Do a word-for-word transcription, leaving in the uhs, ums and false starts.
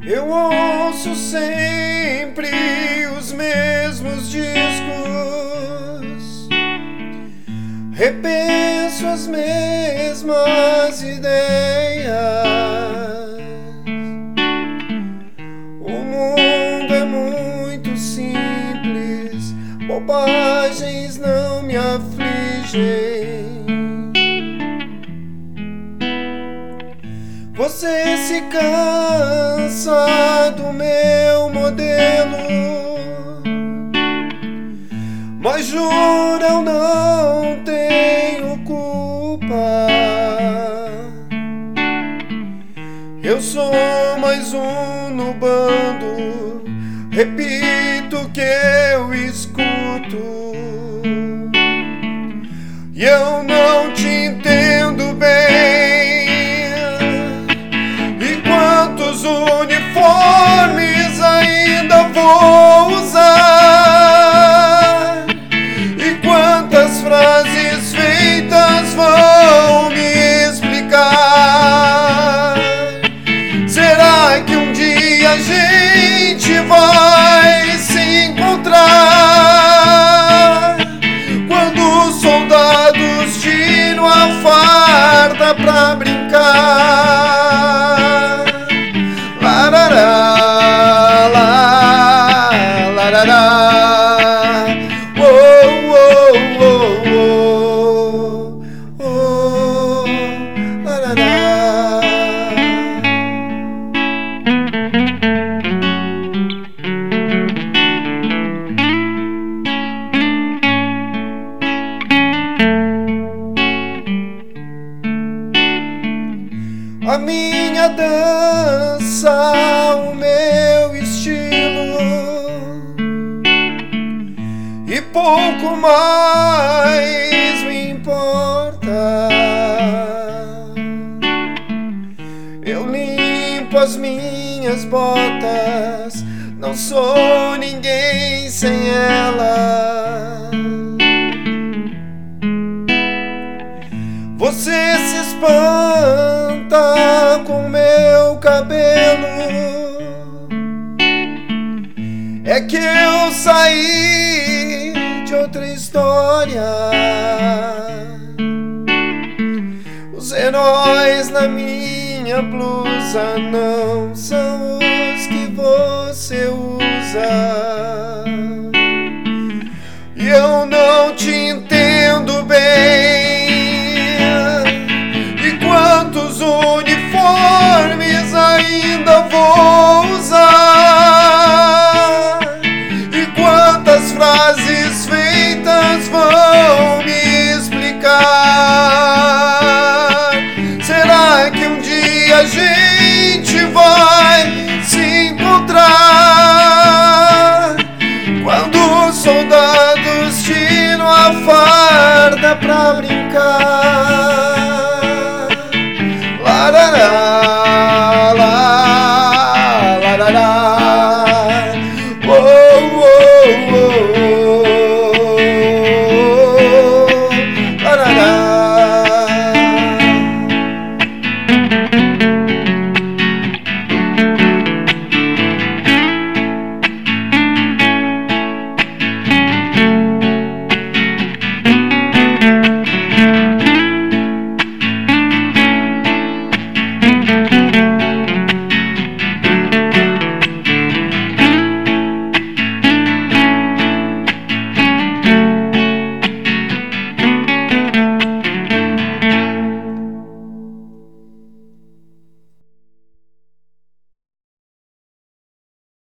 Eu ouço sempre os mesmos discos, repenso as mesmas ideias. O mundo é muito simples, bobagens não me afligem. Você se cansa do meu modelo, mas jura eu não tenho culpa. Eu sou mais um no bando, repito que eu escuto, e eu não te entendo bem. Quantos uniformes ainda vou usar? E quantas frases feitas vão me explicar? Será que um dia a gente vai se encontrar? Quando os soldados tiram a farda pra brincar? A minha dança, o meu estilo, e pouco mais me importa. Eu limpo as minhas botas, não sou ninguém sem ela. Você se espanta com meu cabelo, é que eu saí de outra história. Os heróis na minha blusa não são os que você usa, e eu não te entendo bem. Quantos uniformes ainda vou usar? E quantas frases feitas vão me explicar? Será que um dia a gente vai se encontrar? Quando os soldados tiram a farda pra brincar?